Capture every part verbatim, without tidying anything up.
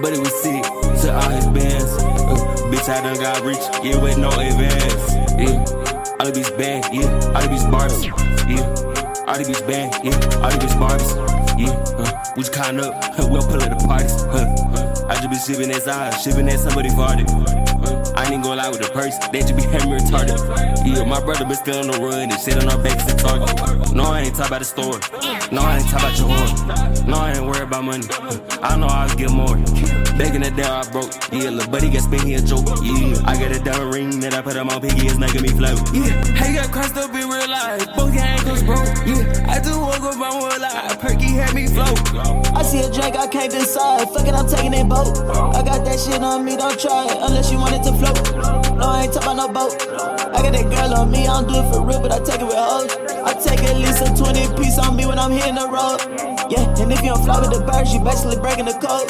buddy was sick to all his bands. Uh, bitch, I done got rich, yeah, with no advance. Yeah, all of these bad, yeah, all of these barbs. Yeah, all of these bad, yeah, all of these barbs. Yeah, uh, we just cotton up, we'll pull at the parties. Uh, I just be shipping that side, shipping that somebody farted. Uh, I ain't even gonna lie with the purse, they just be having me retarded. Yeah, my brother been still on the run and shit on our backs and target. No, I ain't talk about the store. No, I ain't talk about your whore. No, I ain't worried about money. I know I'll get more. Back in the day I broke. Yeah, little buddy got spent here a joke. Yeah, I got a diamond ring that I put on my piggy, it's making me float. Yeah, hey, got crossed up in real life. Both your ankles broke. Yeah, I just woke up on one line. Perky had me float. I see a drink, I can't decide. Fuck it, I'm taking that boat. I got that shit on me, don't try it unless you want it to float. No, I ain't talking about no boat. I got that girl on me, I don't do it for real, but I take it with hoes. I take at least a twenty piece on me when I'm hitting the road. Yeah, and if you don't fly with the birds, you basically breaking the code.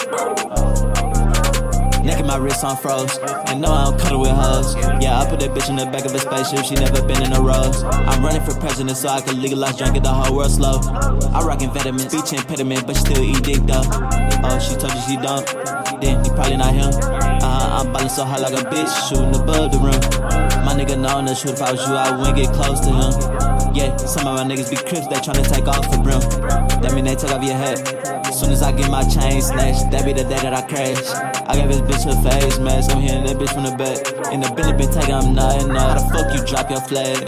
Neck and my wrist on froze, and no, I don't cuddle with hoes. Yeah, I put that bitch in the back of a spaceship, she never been in a rose. I'm running for president so I can legalize drinking the whole world slow. I rockin' vitamins, speech impediment, but she still eat dick though. Oh, she told you she don't, then he probably not him. Uh, I'm ballin' so hard like a bitch, shooting above the rim. My nigga known to shoot, if I was you, I wouldn't get close to him. Yeah, some of my niggas be crips, they tryna take off the brim. That mean they take off your head. Soon as I get my chain snatched, that be the day that I crash. I gave this bitch a face mask, I'm hitting that bitch from the back. In the Billy been taking, I'm nothing, no. How the fuck you drop your flag?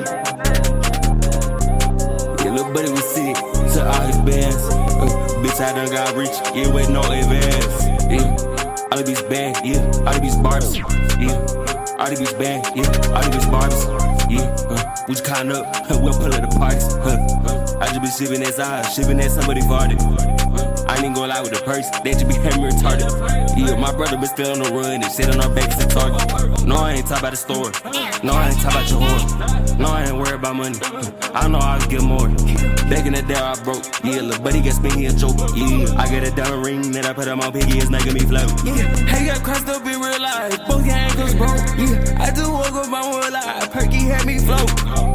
Yeah, little buddy was sick to all his bands. Uh, bitch, I done got rich, yeah, with no advance. Yeah, all of these bad, yeah, all of these barbs. Yeah, all of these bad, yeah, all of these barbs. Yeah, uh, we just cotton up, we'll pull at the parties. Uh, I just be shipping that side, shipping that somebody farted. I ain't even gonna lie with the purse, they just be having me retarded. Yeah, my brother been still on the run and shit on our backs and target. No, I ain't talk about the store. No, I ain't talk about your whore. No, I ain't worried about money. I know I'll get more. Back in the day I broke. Yeah, little buddy got spent here a joke. Yeah, I got a diamond ring that I put on my piggy, it's making me float. Yeah, hey, got crossed up in real life. Both your ankles broke. Yeah, I just woke up on one line. Perky had me float.